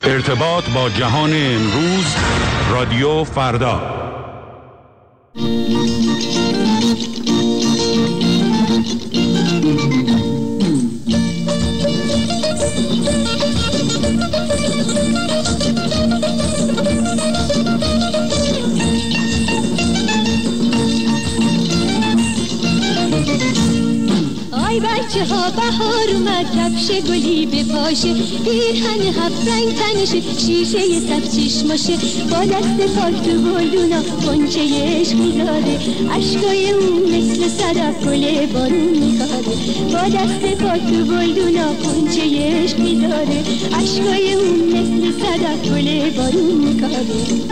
ارتباط با جهان امروز، رادیو فردا. ای بچه ها بهار اومد، کفش گلی بپاشه، پیرهن هفت رنگ تنشه، شیشه سبز چشماشه، با دست پاک تو گلدونا غنچه عشق میذاره، اشکای اون مثل صدف گل بارون میکاره، با دست پاک تو گلدونا غنچه عشق میذاره، اشکای اون مثل صدف گل بارون میکاره.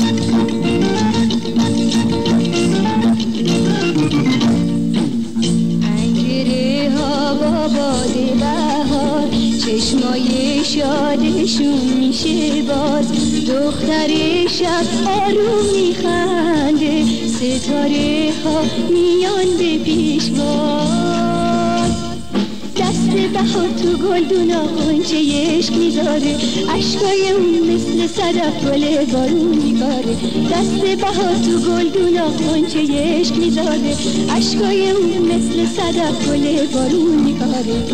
باد بهار چشمای شادشون میشه باز، دختر شب آروم میخنده، ستاره ها میان به پیشواز، دست بهار تو گلدونا غنچه عشق میذاره، اشکای اون مثل صدف گل بارون میکاره، دست بهار تو گلدونا غنچه عشق میذاره، اشکای اون مثل صدف گل بارون میکاره.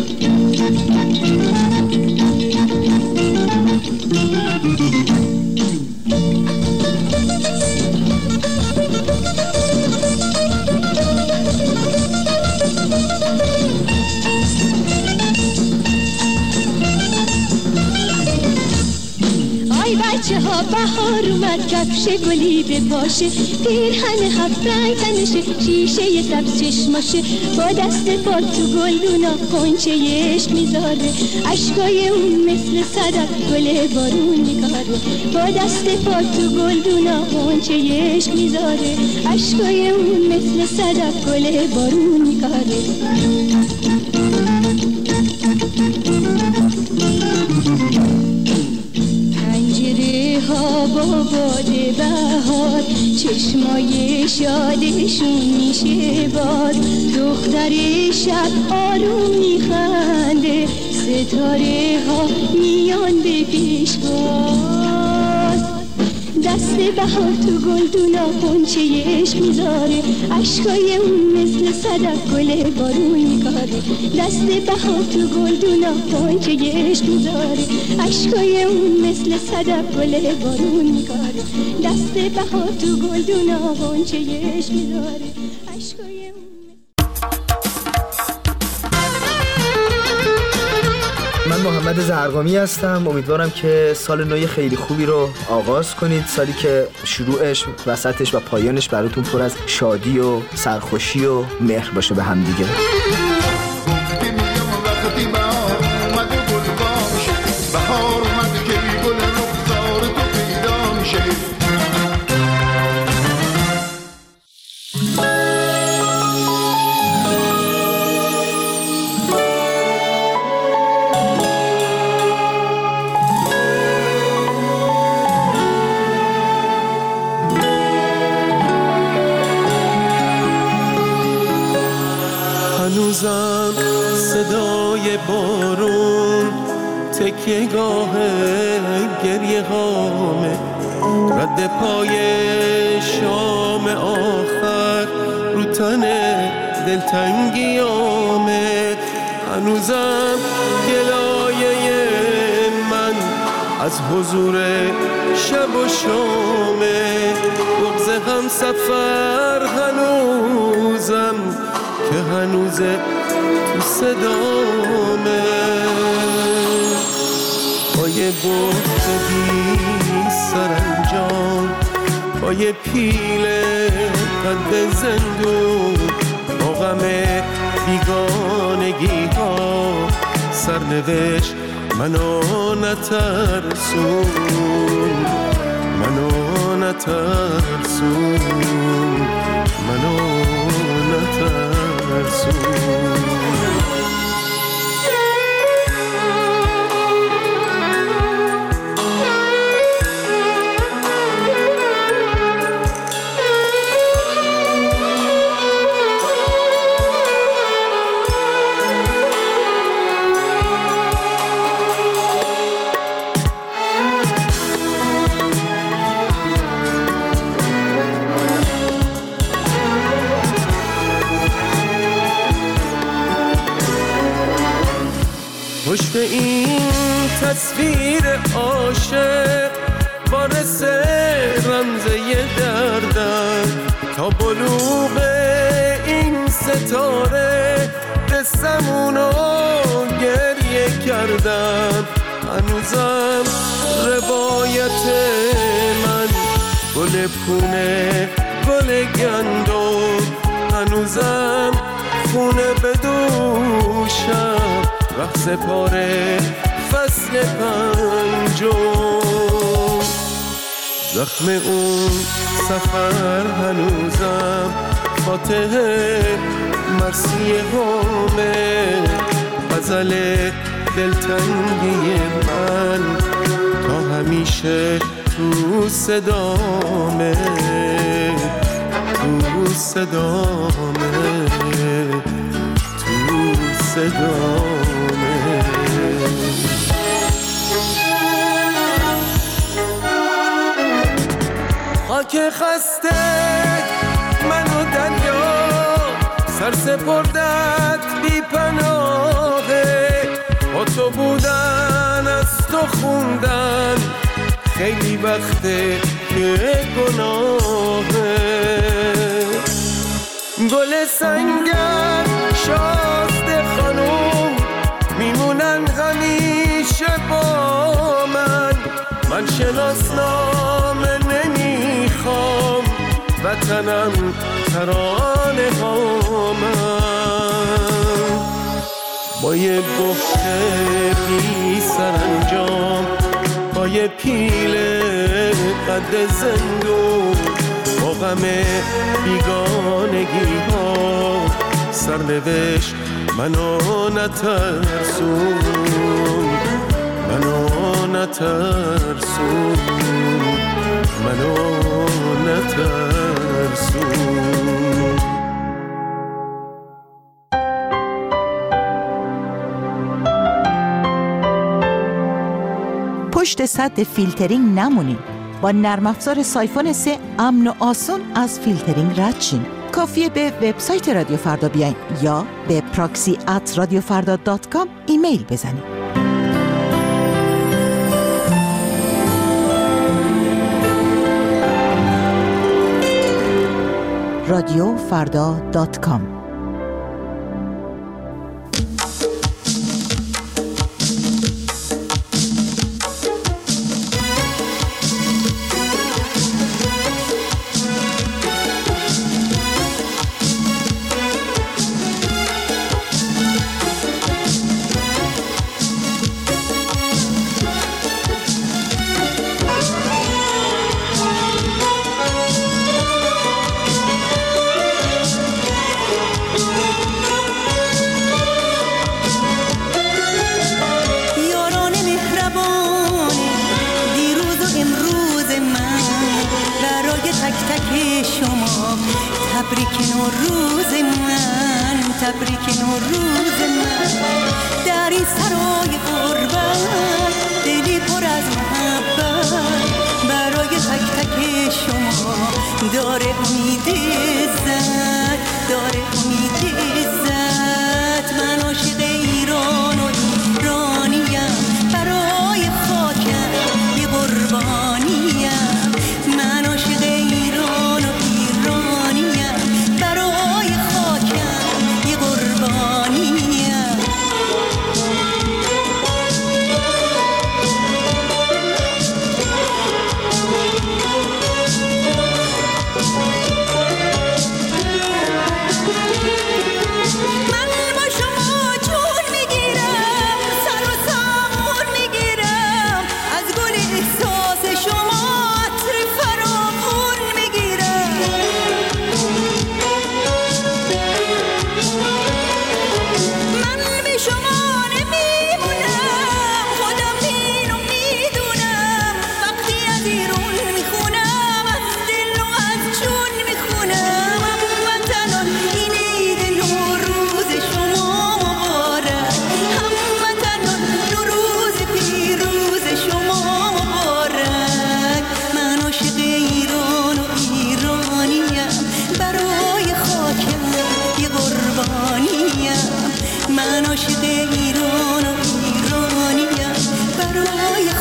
بچه ها بهار اومد، کفش گلی بپاشه، پیرهن هفت رنگ تنشه، شیشه سبز چشماشه، با دست پاک تو گلدونا غنچه عشق میذاره، اشکای اون مثل صدف گل بارون میکاره، با دست پاک تو گلدونا غنچه عشق میذاره، اشکای اون مثل صدف گل بارون میکاره. ها با باد بهار چشمای شادشون میشه باز، دختر شب آروم میخنده، ستاره ها میان به پیشواز، دست بهار تو گلدونا غنچه عشق میذاره، اشکای اون مثل صدف گل بارون میکاره، دست بهار تو گلدونا غنچه عشق میذاره، اشکای اون مثل صدف گل بارون میکاره، دست بهار تو گلدونا غنچه عشق میذاره، اشکای اون. من محمد زرقامی هستم. امیدوارم که سال نو خیلی خوبی رو آغاز کنید، سالی که شروعش، وسطش و پایانش براتون پر از شادی و سرخوشی و مهر باشه به هم دیگه. هنوزم صدای بارون تکیه‌گاه گریه هامه، رد پای شام آخر رو تن دلتنگیامه، هنوزم گلایه من از حضور شب و شامه، بغض هم سفر هنوزم که هنوزه تو صدامه، با یه بغض بی سرانجام، با یه پیل قد زندون، با غم بیگانگی ها سرنوشت منو نترسون، منو نترسون، منو نترسون. این تصویر عاشق وارث رمزه دردن، تا بلوغ این ستاره قصمونو گریه کردن. هنوزم روایت من گل پونه گل گندم، هنوزم خونه به دوشم رقص پاره فصل پنجم. زخم اون سفر هنوزم فاتح مرسی همه، غزل دلتنگی من تا همیشه تو صدامه، تو صدامه، تو صدامه. خاک خسته منو دریا سر سپردت بی پناهه، با تو بودن از تو خوندن خیلی وقته که گناهه. گل سنگر شازده خانوم میمونن همیشه با من شناسنامه نمیخوام، وطنم ترانه ها من. با یه گفته بی سرانجام، با یه پیل قد زندون، با غم بیگانگی ها سرنوشت منو نترسون، منو نترسون، منو نترسون. پشت سد فیلترینگ نمونین. با نرم افزار سایفون 3 امن و آسون از فیلترینگ رد شین. کافیه به وبسایت رادیو فردا بیاین یا به proxy@radiofarda.com ایمیل بزنین. radiofarda.com.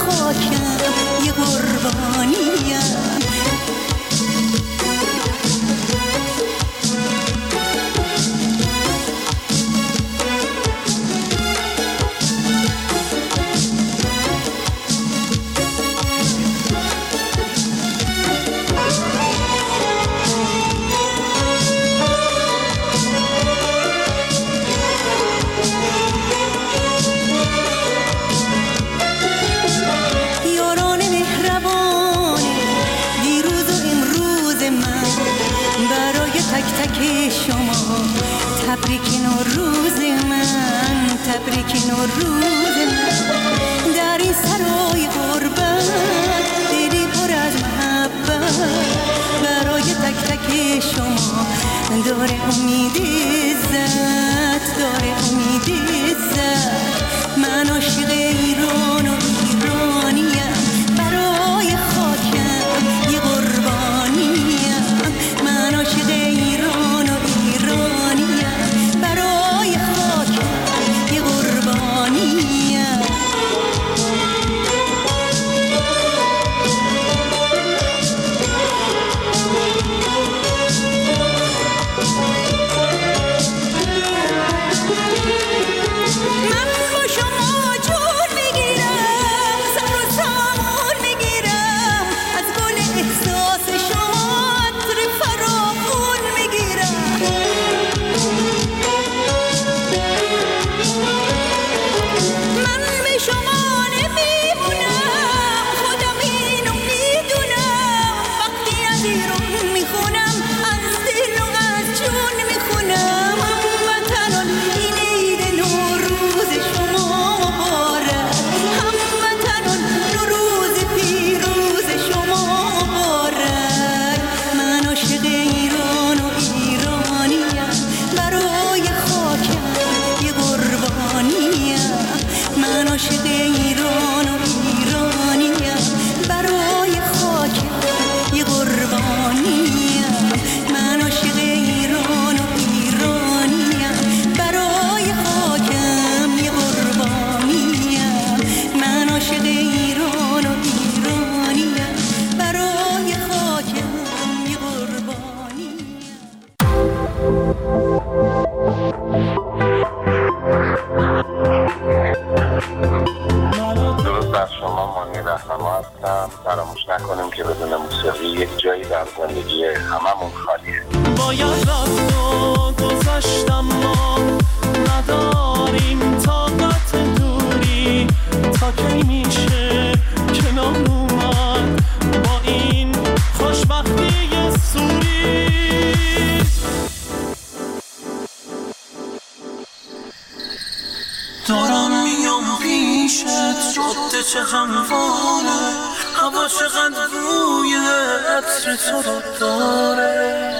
خاکم یه قربانیم. تبریک نوروز من، تبریک نوروز من، در این سرای غربت دلی پر از محبت برای تک تک شما داره امید عزت، داره امید عزت. من عاشق ایران و ایرانیم، برای خاکم یه قربانیم. من عاشق ایران و ایرانیم، برای خاکم یه قربانیم. فراموش نکنیم که بدون موسیقی یک جایی در زندگی هممون خالیه. باید رفت و گذشتم، ما نداریم طاقت دوری، تا کی میشه کنار اومد با این خوشبختی سوری. دارم میام پیشت، جاده چه همواره، هوا چقدر روی عطر تو رو داره.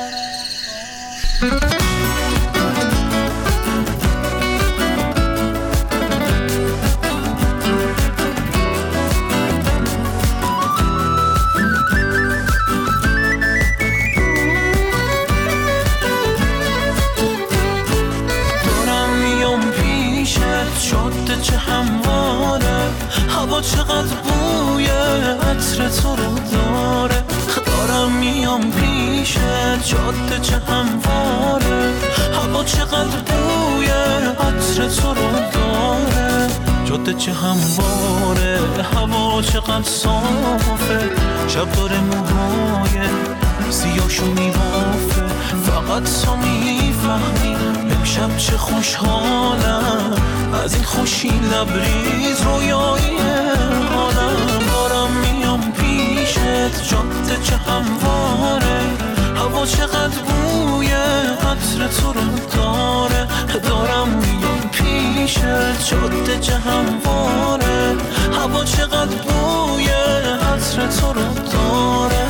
دارم میام پیشت، جاده چه همواره، هوا چقدر بوی عطر تو رو داره. دارم میام پیشت، جاده چه همواره، هوا چقدر بوی عطر تو رو داره. جاده چه همواره، هوا چقدر صافه، شب داره موهای سیاشو میبافه. فقط تو میفهمی امشب چه خوشحالم، از این خوشی لبریز رویایی حالم. دارم میام پیشت، جاده چه همواره، هوا چقدر بوی عطر تو رو داره. دارم میام پیشت، جاده چه همواره، هوا چقدر بوی عطر تو رو داره.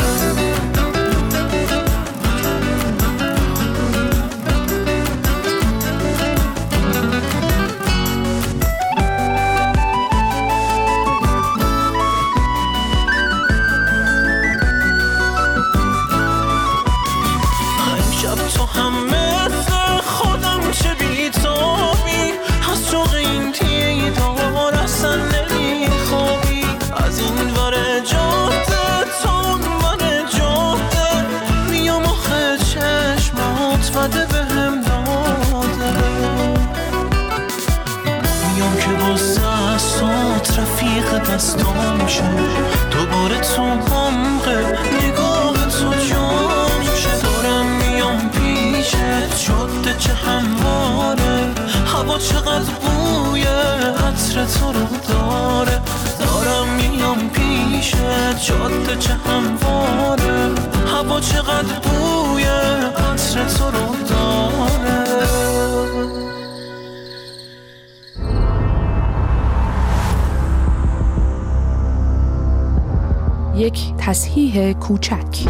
تو هم مثل خودم چه بیتابی، از شوق این دیدار اصلا نمیخوام. عشق دستام شه، دوباره تو عمق نگاه تو جام شه. دارم میام پیشت، جاده چه همواره، هوا چقدر بوی عطر تو رو داره. دارم میام پیشت، جاده چه همواره، هوا چقدر بوی عطر تو رو داره. یک تصحیح کوچک.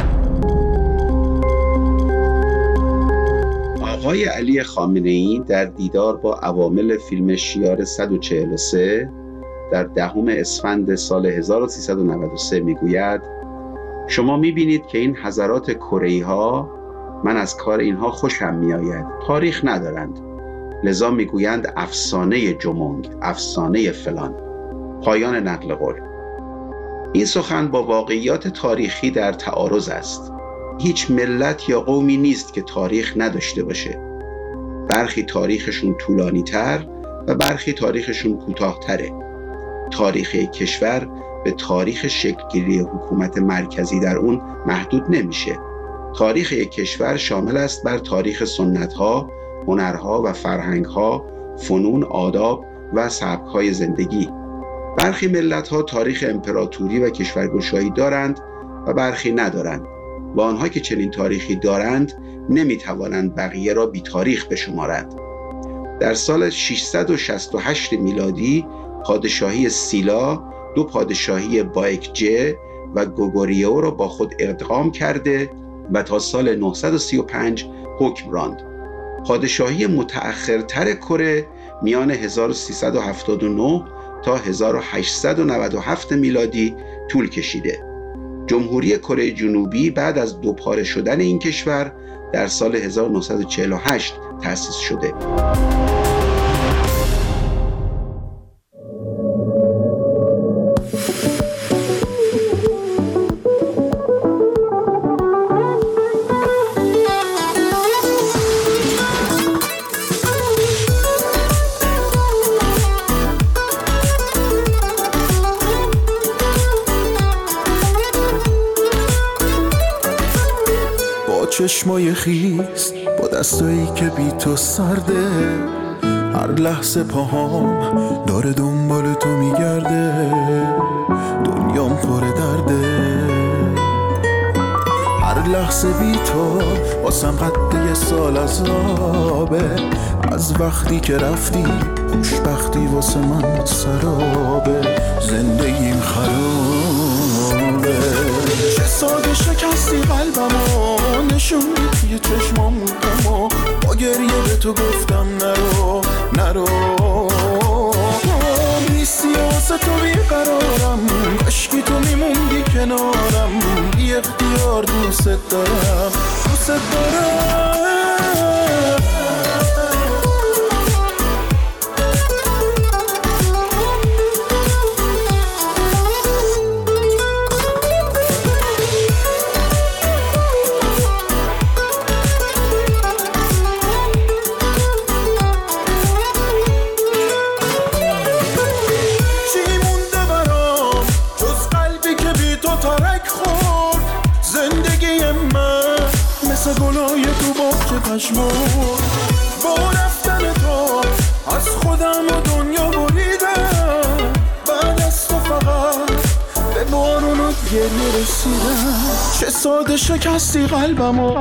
آقای علی خامنه‌ای در دیدار با عوامل فیلم شیار 143 در 10 اسفند سال 1393 میگوید: شما میبینید که این حضرات کره‌ای‌ها، من از کار اینها خوشم میآید، تاریخ ندارند، لذا میگویند افسانه جمونگ، افسانه فلان. پایان نقل قول. این سخن با واقعیات تاریخی در تعارض است. هیچ ملت یا قومی نیست که تاریخ نداشته باشه. برخی تاریخشون طولانی تر و برخی تاریخشون کوتاه تره. تاریخ کشور به تاریخ شکل‌گیری حکومت مرکزی در اون محدود نمیشه. تاریخ یک کشور شامل است بر تاریخ سنت‌ها، هنرها و فرهنگ‌ها، فنون، آداب و سبک‌های زندگی. برخی ملت‌ها تاریخ امپراتوری و کشورگشایی دارند و برخی ندارند. و آنها که چنین تاریخی دارند نمی‌توانند بقیه را بی تاریخ بشمارند. در سال 668 میلادی پادشاهی سیلا 2 پادشاهی بایکجه و گوگوریو را با خود ادغام کرده و تا سال 935 حکم راند. پادشاهی متأخرتر کره میان 1379 تا 1897 میلادی طول کشیده. جمهوری کره جنوبی بعد از 2 پاره شدن این کشور در سال 1948 تأسیس شده. چشمای خیس با دستایی که بی تو سرده، هر لحظه پاهام داره دنبال تو میگرده، دنیام پر درده، هر لحظه بی تو واسم قد یه سال عذابه، از وقتی که رفتی خوشبختی واسه من سرابه، زندگیم خرابه. چه ساده شکستی قلبمو، نشوندی توی چشمامو غمو، با گریه به تو گفتم نرو نرو، نیستی واسه تو بیقرارم، کاشکی تو میموندی کنارم، بی اختیار دوست دارم دوست دارم. گلای تو باغچه پشمون، با رفتن تو از خودم و دنیا بریدم، بعد از تو فقط به بارون و گریه رسیدم. چه ساده شکستی قلبمو،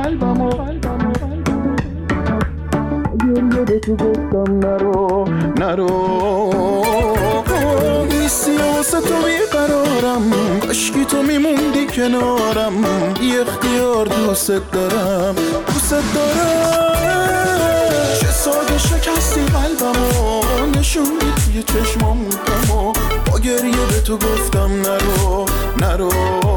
گریه به تو گفتم نرو نرو، نیستی واسه تو بیقرارم، کاشکی تو میموندی کنارم، بی اختیار دوست دارم دوست دارم. چه ساده شکستی قلبمو، نشوندی توی چشمامو غمو، با گریه به تو گفتم نرو نرو،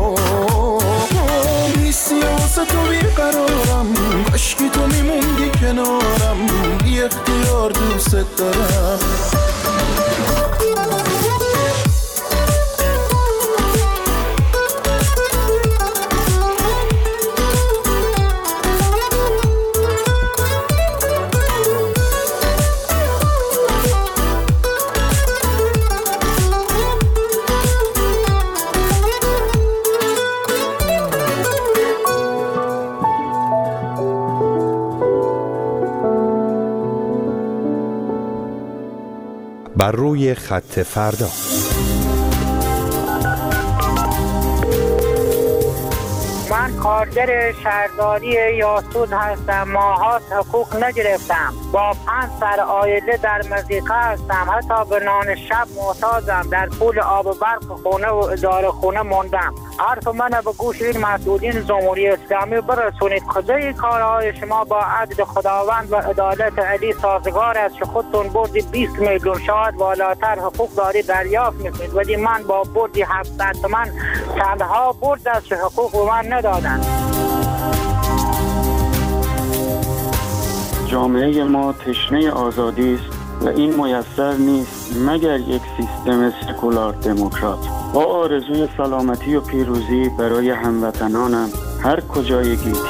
نیستی واسه تو بیقرارم، کاشکی تو میموندی کنارم، بی اختیار دوست دارم. صدای خط فردا. من کارگر شهرداری یاسود هستم. ماهات حقوق نگرفتم. با 5 سر عائله در مضیقه هستم. حتی به نان شب محتاجم. در پول آب و برق خونه و اداره خونه موندم. حرف من به گوش این مسئولین جمهوری اسلامی برسونید. کجای کارهای شما با عدل خداوند و عدالت علی سازگار است که خودتون بردی 20 میلیون شاید بالاتر حقوق داری دریافت میکنید، ولی من با بردی 700 تومن چندها برد است که حقوق به من ندادن. جامعه ما تشنه آزادی است و این میسر نیست مگر یک سیستم سکولار دموکرات. با آرزوی سلامتی و پیروزی برای هموطنانم هر کجای گیتی.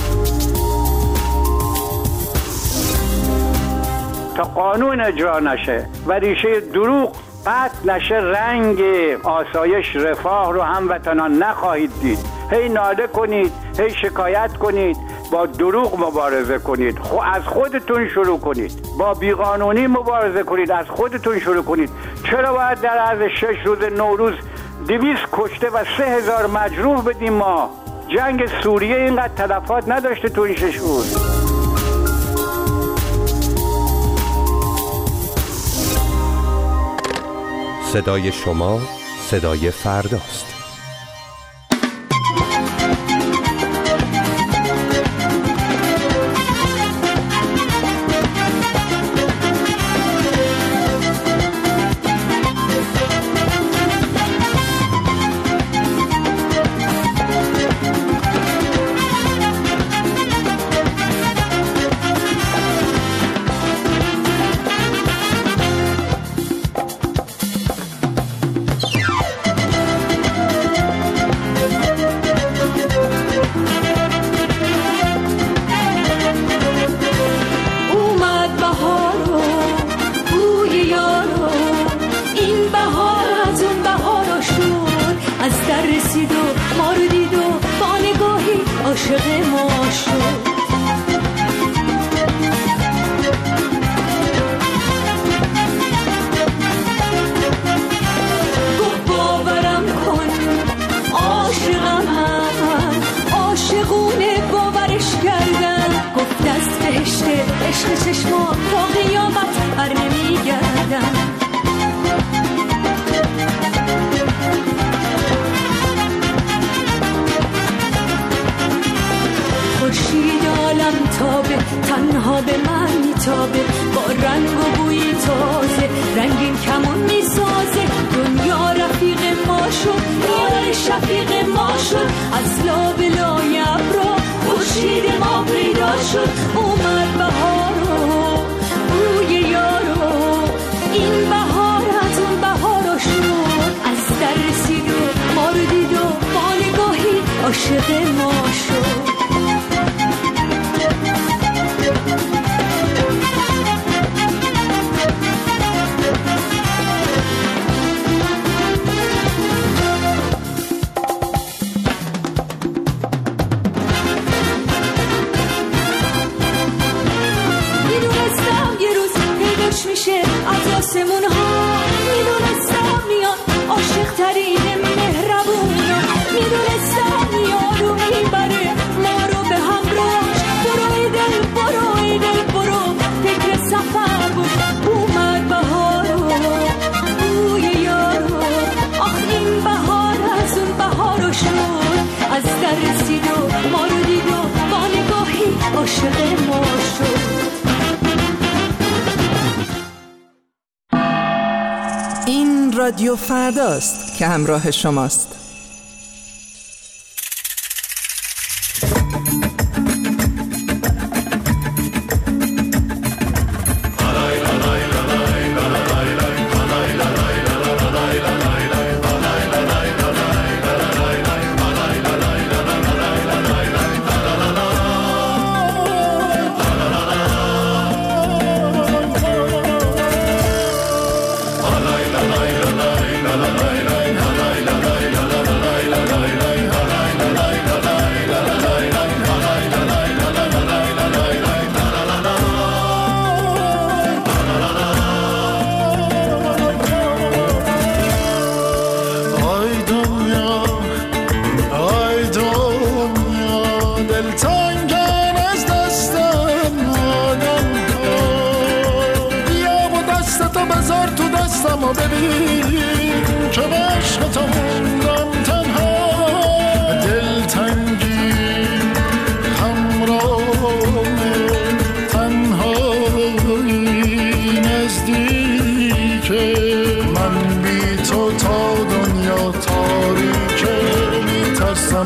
تا قانون اجرا نشه و ریشه دروغ قطع نشه، رنگ آسایش رفاه رو هموطنان نخواهید دید. هی ناله کنید، هی شکایت کنید، با دروغ مبارزه کنید، از خودتون شروع کنید. با بیقانونی مبارزه کنید، از خودتون شروع کنید. چرا باید در عرض 6 روز نوروز 200 کشته و 3000 مجروح بدیم؟ ما جنگ سوریه اینقدر تلفات نداشته تو این 6 روز. صدای شما صدای فرداست. تنها به من میتابه، با رنگ و بوی تازه رنگین کمون میسازه. دنیا رفیق ما شد، یار شفیق ما شد، از لابلای ابرا خورشید ما پیدا شد. اومد بهارو بوی یارو، این بهار از اون بهارو شد. از در رسید و ما رو دید و با نگاهی عاشق ما شد. میشه از آسمون ها، میدونستم میاد عاشق ترین مهربونا، میدونستم میاد و میبره ما رو به همراهش. برو ای دل برو فکر سفر بود. اومد بهارو بوی یارو، آخ این بهار از اون بهارو شد. از در رسید و ما رو دید و با نگاهی عاشق ما شد. این رادیو فرداست که همراه شماست. la la la la la la la la la la la la دستم و ببین که به عشق تو موندم تنها. دلتنگی همراه تنهایی نزدیکه، من بی تو تا دنیا تاریکه میترسم.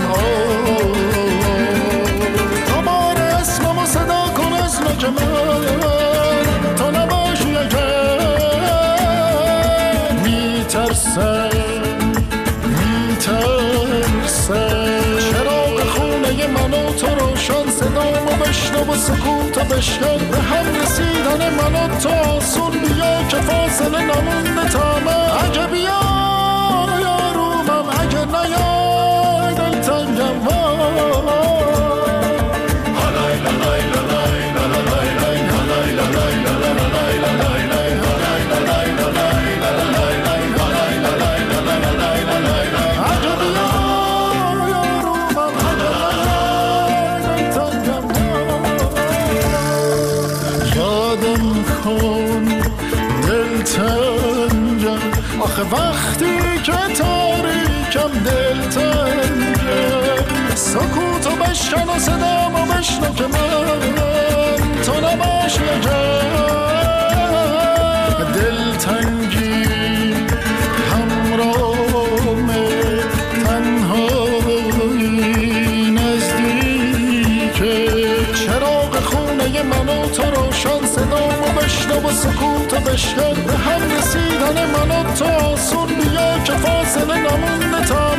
دوباره اسممو صدا کن از نوک من، تو نباشی اگر میترسم. چراغ خونه من و تو روشن، صدامو بشنو و سکوتو بشکن. به هم رسیدن من و تو آسون، بیا که فاصله نمونده تا من. اگه بیا یارومم، اگه نیای دلتنگم. آخه وقتی که تاریکم دلتنگم، سکوتو بشکن و صدامو بشنو که من تو نباشی اگر. دلتنگی همراه تنهایی نزدیکه، چراغ خونه من و تو روشن، صدامو بشنو و سکوتو بشکن. به هم رسیدن من و تو آسون، بیا که فاصله نمونده تا